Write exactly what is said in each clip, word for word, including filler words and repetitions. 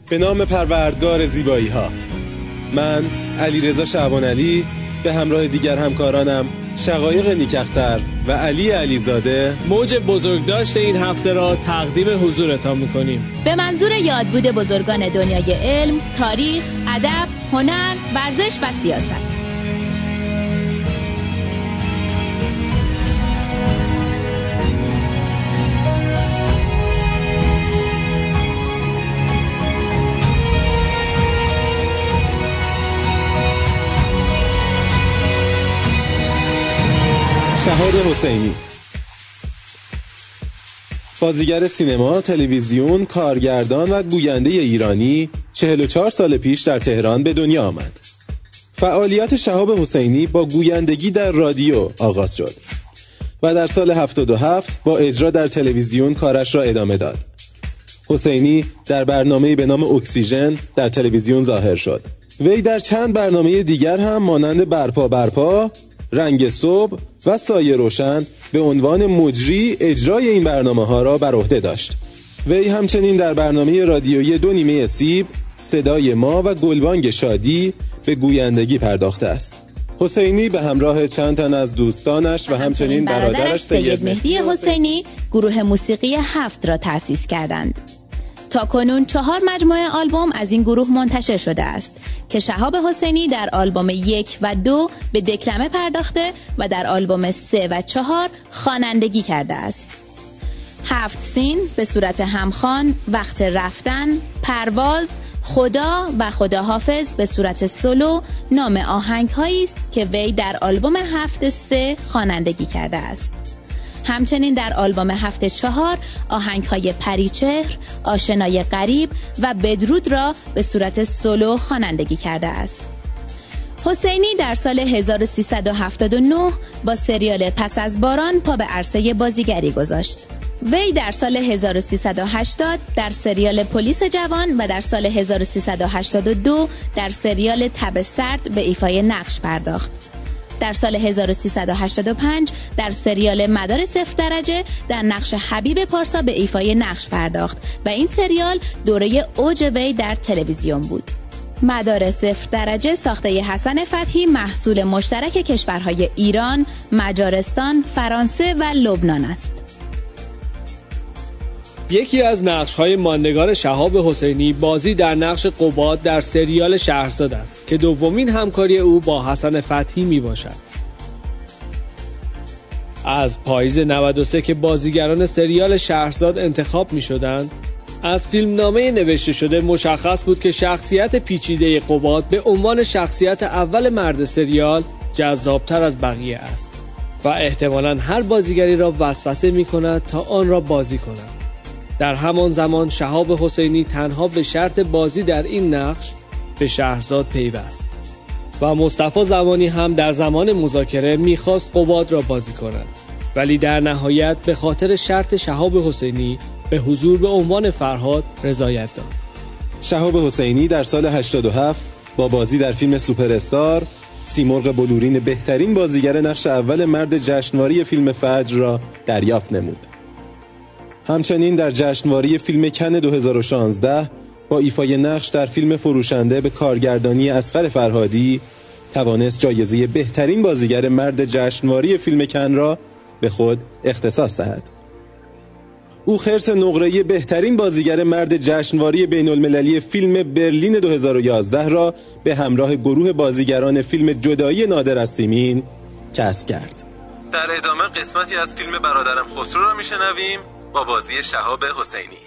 به نام پروردگار زیبایی ها. من علیرضا شعبان علی به همراه دیگر همکارانم شقایق نیکختر و علی علیزاده موج بزرگداشت این هفته را تقدیم حضورتان میکنیم به منظور یادبود بزرگان دنیای علم، تاریخ، ادب، هنر، ورزش و سیاست. شهاب حسینی، بازیگر سینما، تلویزیون، کارگردان و گوینده ایرانی، چهل و چهار سال پیش در تهران به دنیا آمد. فعالیت شهاب حسینی با گویندگی در رادیو آغاز شد و در سال هفتاد و هفت با اجرا در تلویزیون کارش را ادامه داد. حسینی در برنامه‌ای به نام اکسیژن در تلویزیون ظاهر شد. وی در چند برنامه دیگر هم مانند برپا برپا، رنگ صبح و سایه روشن به عنوان مجری اجرای این برنامه‌ها را بر عهده داشت. وی همچنین در برنامه رادیویی دو نیمه سیب، صدای ما و گلبانگ شادی به گویندگی پرداخته است. حسینی به همراه چند تن از دوستانش و همچنین برادرش سید مهدی حسینی گروه موسیقی هفت را تأسیس کردند. تاکنون چهار مجموعه آلبوم از این گروه منتشر شده است که شهاب حسینی در آلبوم یک و دو به دکلمه پرداخته و در آلبوم سه و چهار خوانندگی کرده است. هفت سین به صورت همخوان، وقت رفتن، پرواز، خدا و خداحافظ به صورت سولو نام آهنگ هایی است که وی در آلبوم هفت سه خوانندگی کرده است. همچنین در آلبوم هفته چهار آهنگ‌های پریچهر، آشنای غریب و بدرود را به صورت سولو خوانندگی کرده است. حسینی در سال هزار و سیصد و هفتاد و نه با سریال پس از باران پا به عرصه بازیگری گذاشت. وی در سال هزار و سیصد و هشتاد در سریال پلیس جوان و در سال هزار و سیصد و هشتاد و دو در سریال تب سرد به ایفای نقش پرداخت. در سال هزار و سیصد و هشتاد و پنج در سریال مدار صفر درجه در نقش حبیب پارسا به ایفای نقش پرداخت و این سریال دوره اوج وی در تلویزیون بود. مدار صفر درجه ساخته حسن فتحی محصول مشترک کشورهای ایران، مجارستان، فرانسه و لبنان است. یکی از نقش‌های ماندگار شهاب حسینی بازی در نقش قباد در سریال شهرزاد است که دومین همکاری او با حسن فتحی میباشد. از پاییز نود و سه که بازیگران سریال شهرزاد انتخاب میشدند، از فیلمنامه نوشته شده مشخص بود که شخصیت پیچیده قباد به عنوان شخصیت اول مرد سریال جذابتر از بقیه است و احتمالاً هر بازیگری را وسوسه می‌کند تا آن را بازی کند. در همان زمان شهاب حسینی تنها به شرط بازی در این نقش به شهرزاد پیوست و مصطفی زمانی هم در زمان مذاکره میخواست قباد را بازی کند، ولی در نهایت به خاطر شرط شهاب حسینی به حضور به عنوان فرهاد رضایت داد. شهاب حسینی در سال هشتاد و هفت با بازی در فیلم سوپر استار سیمرغ بلورین بهترین بازیگر نقش اول مرد جشنواره فیلم فجر را دریافت نمود. همچنین در جشنواره فیلم کن دو هزار و شانزده با ایفای نقش در فیلم فروشنده به کارگردانی اصغر فرهادی توانست جایزه بهترین بازیگر مرد جشنواره فیلم کن را به خود اختصاص دهد. او خرس نقره‌ای بهترین بازیگر مرد جشنواره بین المللی فیلم برلین دو هزار و یازده را به همراه گروه بازیگران فیلم جدایی نادر از سیمین کسب کرد. در ادامه قسمتی از فیلم برادرم خسرو را میشنویم با بازی شهاب حسینی.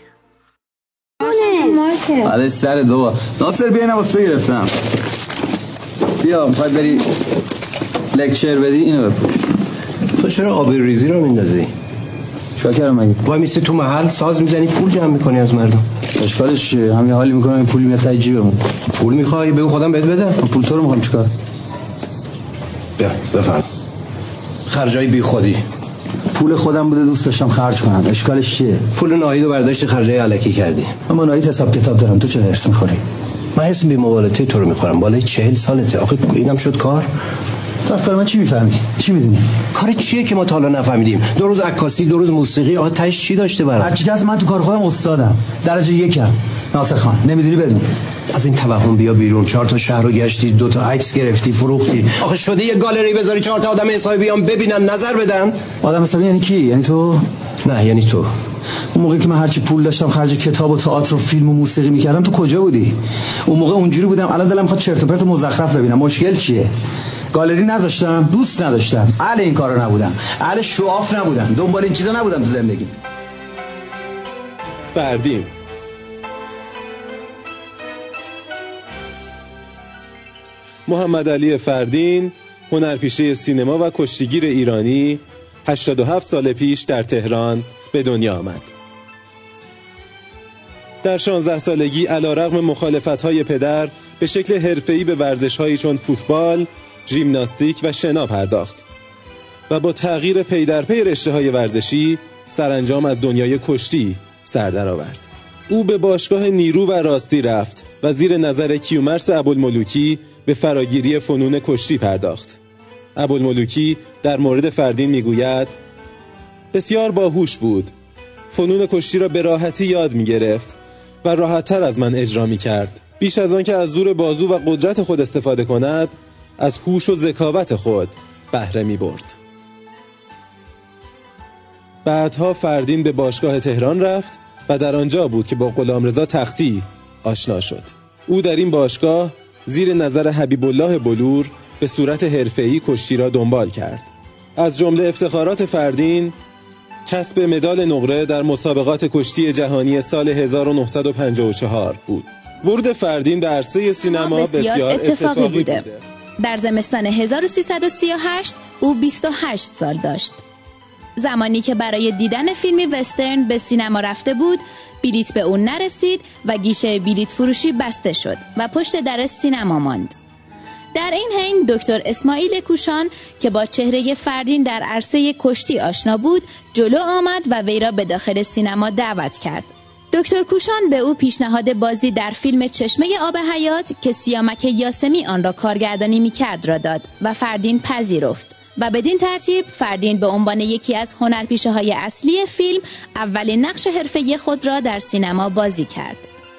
آره سر دو ناصر بیا اینو واسه گرفتم. بیا میخوای بری لکچر بدی اینو بپوش. تو چرا آب ریزی رو میندازی؟ چیکار کردم مگه؟ وای میستی تو محل ساز میزنی پول جمع میکنی از مردم. اشکالش چیه؟ همین حالی میکنم این پول میاد تا جیبمون. پول میخوای بگو خودم بهت بدم. پول تو رو میخوام چیکار؟ بیا بفهم. خرجای بی خودی. پول خودم بوده دوست داشتم خرج کنم. اشکالش چیه؟ پول ناهیدو برداشتی خرجای الکی کردی. اما ناهید حساب کتاب دارم. تو چه هرس میخوری؟ من حس بی مبالغه تو رو میخورم. بالای چهل سالته. آخه اینم شد کار. تو از کار من چی میفهمی؟ چی میدونی؟ کار چیه که ما تا حالا نفهمیدیم؟ دو روز عکاسی، دو روز موسیقی، آخه تاش چی داشته برام؟ هر چی که از من تو کار خودم استادم. درجه یکم. ناصر خان نمیدونی بدون. از این توهم بیا بیرون. چهار تا شهر رو گشتی، دو تا عکس گرفتی، فروختی. آخه شده یه گالری بذاری چهار تا آدم حسابی بیان ببینن، نظر بدن. آدم حسابی یعنی کی؟ یعنی تو؟ نه یعنی تو. اون موقعی که من هرچی پول داشتم خرج کتاب و تئاتر و فیلم و موسیقی میکردم تو کجا بودی؟ اون موقع اونجوری بودم، الان دلم میخواد چرت و پرت و مزخرف ببینم. مشکل چیه؟ گالری نذاشتم، دوست نداشتم، اهل این کارا نبودم، اهل شواف نبودم، دنبال این چیزا نبودم تو زندگی. فردین. محمد علی فردین، هنرپیشه سینما و کشتیگیر ایرانی، هشتاد و هفت سال پیش در تهران به دنیا آمد. در شانزده سالگی علیرغم مخالفت‌های پدر به شکل حرفه‌ای به ورزش‌هایی چون فوتبال، ژیمناستیک و شنا پرداخت و با تغییر پی در پی رشته‌های ورزشی سرانجام از دنیای کشتی سر درآورد. او به باشگاه نیرو و راستی رفت و زیر نظر کیومرث ابوالملوکی به فراگیری فنون کشتی پرداخت. ابوالملوکی در مورد فردین میگوید بسیار باهوش بود. فنون کشتی را به راحتی یاد می‌گرفت و راحت‌تر از من اجرا می‌کرد. بیش از آن که از زور بازو و قدرت خود استفاده کند، از هوش و ذکاوت خود بهره می‌برد. بعدها فردین به باشگاه تهران رفت و در آنجا بود که با غلامرضا تختی آشنا شد. او در این باشگاه زیر نظر حبیب الله بلور به صورت حرفه‌ای کشتی را دنبال کرد. از جمله افتخارات فردین کسب مدال نقره در مسابقات کشتی جهانی سال هزار و نهصد و پنجاه و چهار بود. ورود فردین به عرصه سینما بسیار, بسیار اتفاقی, اتفاقی بوده. بوده. در زمستان هزار و سیصد و سی و هشت او بیست و هشت سال داشت. زمانی که برای دیدن فیلمی وسترن به سینما رفته بود، بلیط به اون نرسید و گیشه بلیط فروشی بسته شد و پشت در سینما ماند. در این حین دکتر اسماعیل کوشان که با چهره فردین در عرصه کشتی آشنا بود، جلو آمد و وی را به داخل سینما دعوت کرد. دکتر کوشان به او پیشنهاد بازی در فیلم چشمه آب حیات که سیامک یاسمی آن را کارگردانی می‌کرد را داد و فردین پذیرفت و بدین ترتیب فردین به عنوان یکی از هنرپیشه‌های اصلی فیلم اولین نقش حرفه‌ای خود را در سینما بازی کرد.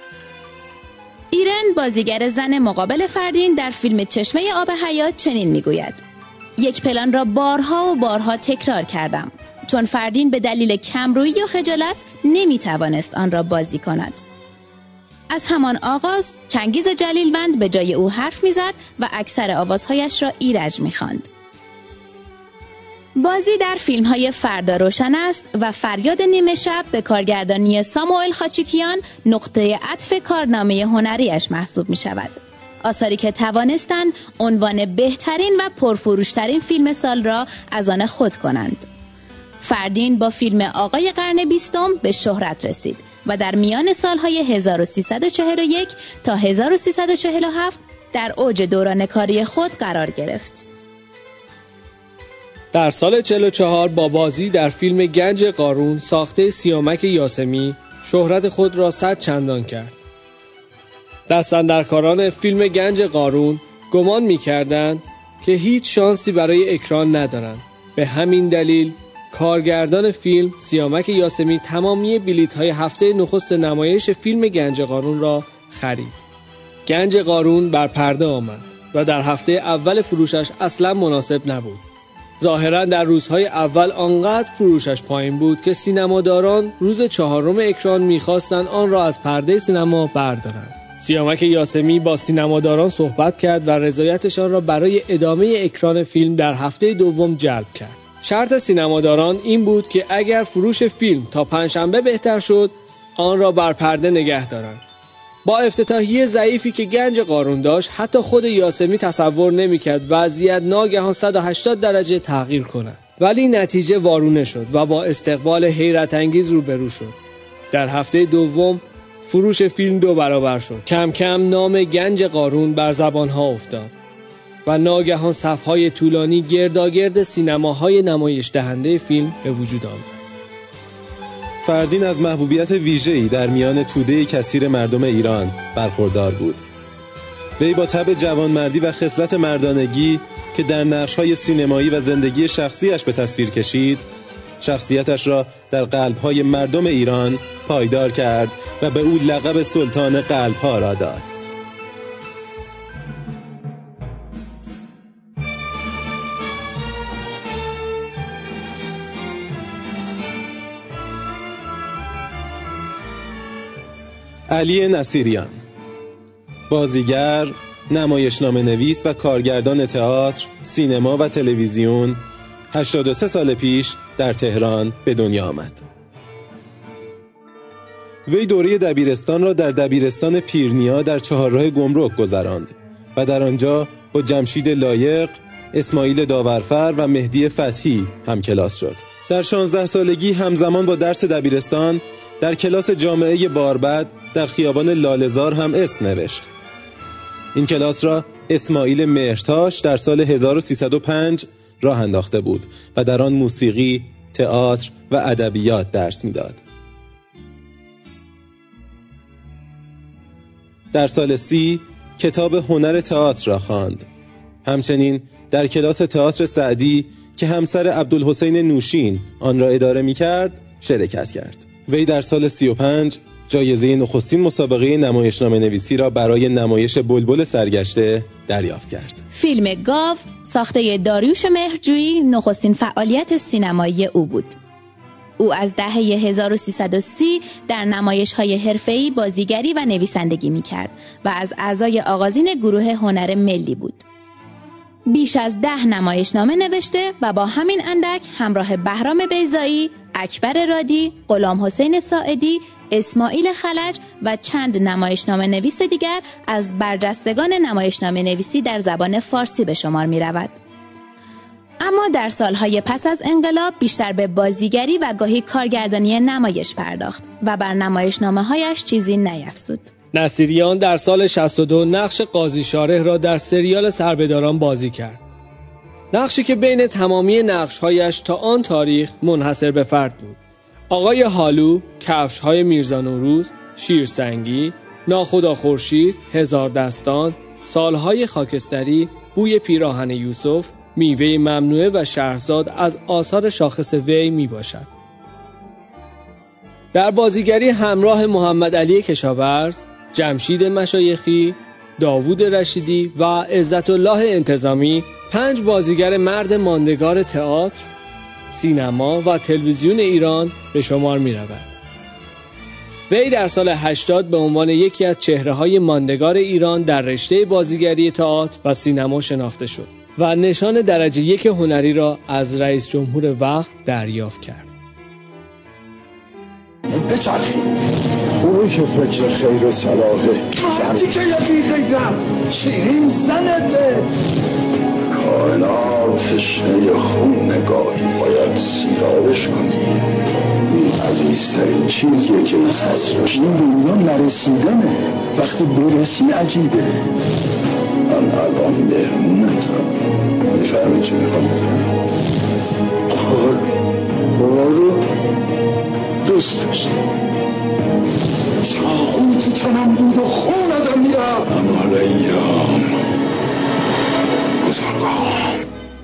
ایرن بازیگر زن مقابل فردین در فیلم چشمه آب حیات چنین میگوید: یک پلان را بارها و بارها تکرار کردم چون فردین به دلیل کمرویی و خجالت نمیتوانست آن را بازی کند. از همان آغاز چنگیز جلیلوند به جای او حرف میزد و اکثر آوازهایش را ایرج میخواند. بازی در فیلم‌های فردا روشن است و فریاد نیمه شب به کارگردانی ساموئل خاچیکیان نقطه عطف کارنامه هنریش محسوب می شود. آثاری که توانستند عنوان بهترین و پرفروشترین فیلم سال را از آن خود کنند. فردین با فیلم آقای قرن بیستم به شهرت رسید و در میان سالهای هزار و سیصد و چهل و یک تا هزار و سیصد و چهل و هفت در اوج دوران کاری خود قرار گرفت. در سال چهل و چهار با بازی در فیلم گنج قارون ساخته سیامک یاسمی شهرت خود را صد چندان کرد. دستاندرکاران فیلم گنج قارون گمان می‌کردند که هیچ شانسی برای اکران ندارند. به همین دلیل کارگردان فیلم سیامک یاسمی تمامی بلیط‌های هفته نخست نمایش فیلم گنج قارون را خرید. گنج قارون بر پرده آمد و در هفته اول فروشش اصلا مناسب نبود. ظاهرا در روزهای اول آنقدر فروشش پایین بود که سینماداران روز چهارم اکران می‌خواستند آن را از پرده سینما بردارند. سیامک یاسمی با سینماداران صحبت کرد و رضایتشان را برای ادامه اکران فیلم در هفته دوم جلب کرد. شرط سینماداران این بود که اگر فروش فیلم تا پنجشنبه بهتر شد، آن را بر پرده نگه دارند. با افتتاحیه ضعیفی که گنج قارون داشت، حتی خود یاسمی تصور نمی‌کرد وضعیت ناگهان صد و هشتاد درجه تغییر کند. ولی نتیجه وارونه شد و با استقبال حیرت انگیز روبرو شد. در هفته دوم فروش فیلم دو برابر شد. کم کم نام گنج قارون بر زبانها افتاد و ناگهان صف‌های طولانی گرداگرد سینماهای نمایش دهنده فیلم به وجود آمد. فردین از محبوبیت ویژه‌ای در میان توده کثیر مردم ایران برخوردار بود. وی با طبع جوانمردی و خصلت مردانگی که در نقش‌های سینمایی و زندگی شخصیش به تصویر کشید، شخصیتش را در قلب‌های مردم ایران پایدار کرد و به او لقب سلطان قلب‌ها را داد. علی نصیریان، بازیگر، نمایشنامه نویس و کارگردان تئاتر، سینما و تلویزیون، هشتاد و سه سال پیش در تهران به دنیا آمد. وی دوره دبیرستان را در دبیرستان پیرنیا در چهارراه گمرک گذراند و در آنجا با جمشید لایق، اسماعیل داورفر و مهدی فتحی هم کلاس شد. در شانزده سالگی همزمان با درس دبیرستان در کلاس جامعه باربد در خیابان لاله‌زار هم اسم نوشت. این کلاس را اسماعیل مهرتاش در سال هزار و سیصد و پنج راه انداخته بود و در آن موسیقی، تئاتر و ادبیات درس میداد. در سال سی کتاب هنر تئاتر را خواند. همچنین در کلاس تئاتر سعدی که همسر عبدالحسین نوشین آن را اداره می‌کرد شرکت کرد. وی در سال سی و پنج جایزه نخستین مسابقه نمایشنامه نویسی را برای نمایش بلبل سرگشته دریافت کرد. فیلم گاو ساخته داریوش مهرجویی نخستین فعالیت سینمایی او بود. او از دهه هزار و سیصد و سی در نمایش‌های حرفه‌ای بازیگری و نویسندگی می‌کرد و از اعضای آغازین گروه هنر ملی بود. بیش از ده نمایشنامه نوشته و با همین اندک همراه بهرام بیضایی، اکبر رادی، غلام حسین ساعدی، اسماعیل خلج و چند نمایشنامه نویس دیگر از برجستگان نمایشنامه نویسی در زبان فارسی به شمار می رود. اما در سالهای پس از انقلاب بیشتر به بازیگری و گاهی کارگردانی نمایش پرداخت و بر نمایشنامه‌هایش چیزی نیفزود. نصیریان در سال شصت و دو نقش قاضی شارح را در سریال سربهداران بازی کرد. نقشی که بین تمامی نقش‌هایش تا آن تاریخ منحصر به فرد بود. آقای هالو، کفش‌های میرزا نوروز، شیرسنگی، ناخدا خورشید، هزار دستان، سالهای خاکستری، بوی پیراهن یوسف، میوه ممنوعه و شهرزاد از آثار شاخص وی می باشد. در بازیگری همراه محمد علی کشاورز، جمشید مشایخی، داوود رشیدی و عزت الله انتظامی پنج بازیگر مرد ماندگار تئاتر، سینما و تلویزیون ایران به شمار می رود. وی در سال هشتاد به عنوان یکی از چهره‌های ماندگار ایران در رشته بازیگری تئاتر و سینما شناخته شد و نشان درجه یک هنری را از رئیس جمهور وقت دریافت کرد. بچرخید اونی که فکر خیر و صلاحه مرتی که یکی غیرم شیرین زنته کائنات تشنه خون نگاهی باید سیرابش کنی. این عزیزترین چیزیه که این حسرش این دنیا نرسیدنه، وقتی برسی عجیبه. من الان مهمونتم، میفهمی چه میخوام بگم؟ کار رو دوست داشتم، چاقو تو تنم بود و خون ازم میرفت. اما لیام بزرگان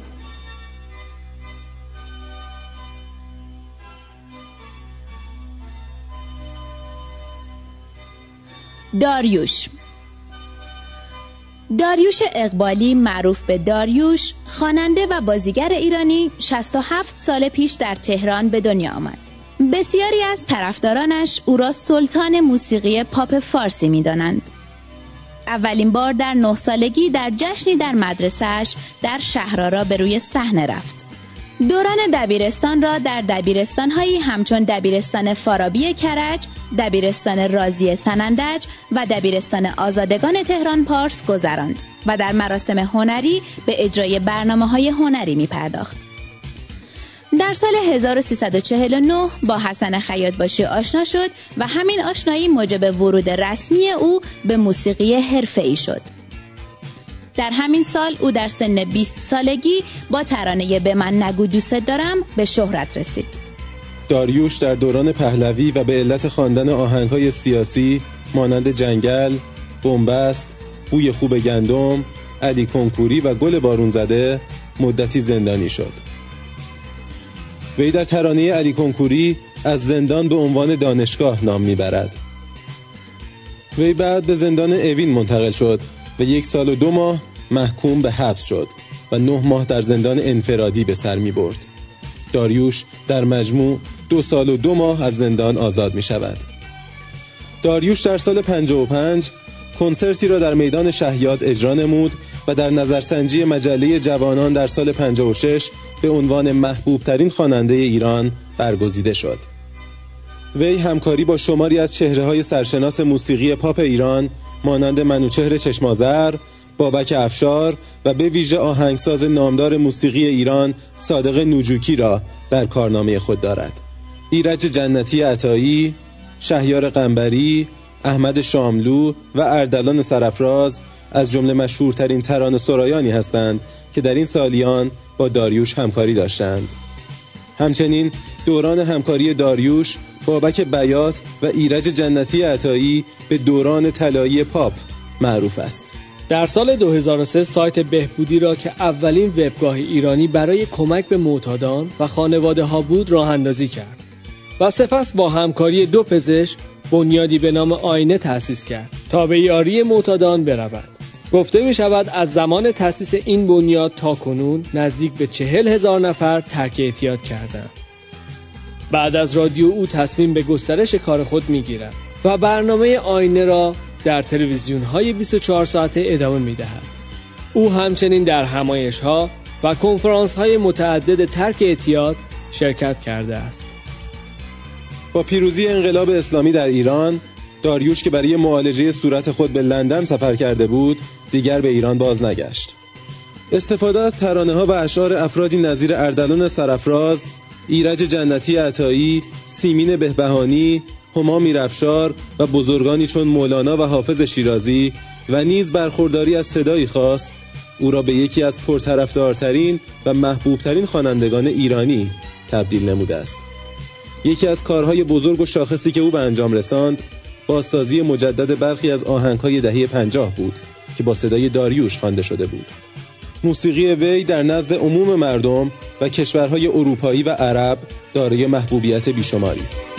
داریوش داریوش اقبالی معروف به داریوش، خواننده و بازیگر ایرانی، شصت و هفت سال پیش در تهران به دنیا آمد. بسیاری از طرفدارانش او را سلطان موسیقی پاپ فارسی می‌دانند. اولین بار در نه سالگی در جشنی در مدرسه‌اش در شهرآرا به روی صحنه رفت. دوران دبیرستان را در دبیرستان‌هایی همچون دبیرستان فارابی کرج، دبیرستان رازی سنندج و دبیرستان آزادگان تهران پارس گذراند و در مراسم هنری به اجرای برنامه‌های هنری می‌پرداخت. در سال هزار و سیصد و چهل و نه با حسن خیاطباشی آشنا شد و همین آشنایی موجب ورود رسمی او به موسیقی حرفه‌ای شد. در همین سال او در سن بیست سالگی با ترانه به من نگو دوست دارم به شهرت رسید. داریوش در دوران پهلوی و به علت خواندن آهنگ‌های سیاسی مانند جنگل، بنبست، بوی خوب گندم، علی کنکوری و گل بارون زده مدتی زندانی شد. وی در ترانه علی کنکوری از زندان به عنوان دانشگاه نام میبرد. وی بعد به زندان اوین منتقل شد و یک سال و دو ماه محکوم به حبس شد و نه ماه در زندان انفرادی به سر می برد. داریوش در مجموع دو سال و دو ماه از زندان آزاد می شود. داریوش در سال پنجاه و پنج کنسرتی را در میدان شهیاد اجرا نمود و در نظرسنجی مجله جوانان در سال پنجاه و شش به عنوان محبوب ترین خواننده ایران برگزیده شد. وی همکاری با شماری از چهره‌های سرشناس موسیقی پاپ ایران مانند منوچهر چشمازر، بابک افشار و به ویژه آهنگساز نامدار موسیقی ایران صادق نوجوکی را در کارنامه خود دارد. ایرج جنتی عطایی، شهیار قنبری، احمد شاملو و اردلان سرافراز از جمله مشهورترین ترانه‌سرایانی هستند که در این سالیان با داریوش همکاری داشتند. همچنین دوران همکاری داریوش، بابک بیات و ایرج جنتی عطایی به دوران طلایی پاپ معروف است. در سال دو هزار و سه سایت بهبودی را که اولین وبگاه ایرانی برای کمک به معتادان و خانواده ها بود راه اندازی کرد و سپس با همکاری دو پزشک بنیادی به نام آینه تأسیس کرد تا به یاری معتادان برود. گفته می شود از زمان تأسیس این بنیاد تا کنون نزدیک به چهل هزار نفر ترک اعتیاد کردند. بعد از رادیو او تصمیم به گسترش کار خود می گیرد و برنامه آینه را در تلویزیون های بیست و چهار ساعته ادامه می دهد. او همچنین در همایش ها و کنفرانس های متعدد ترک اعتیاد شرکت کرده است. با پیروزی انقلاب اسلامی در ایران، داریوش که برای معالجه صورت خود به لندن سفر کرده بود، دیگر به ایران باز نگشت. استفاده از ترانه ها و اشعار افرادی نظیر اردلان سرافراز، ایرج جنتی عطایی، سیمین بهبهانی، هما میرافشار و بزرگانی چون مولانا و حافظ شیرازی و نیز برخورداری از صدایی خاص او را به یکی از پرطرفدارترین و محبوبترین خوانندگان ایرانی تبدیل نموده است. یکی از کارهای بزرگ و شاخصی که او به انجام رساند بازسازی مجدد برخی از آهنگ‌های دهه پنجاه بود که با صدای داریوش خوانده شده بود. موسیقی وی در نزد عموم مردم و کشورهای اروپایی و عرب دارای محبوبیت بیشماری است.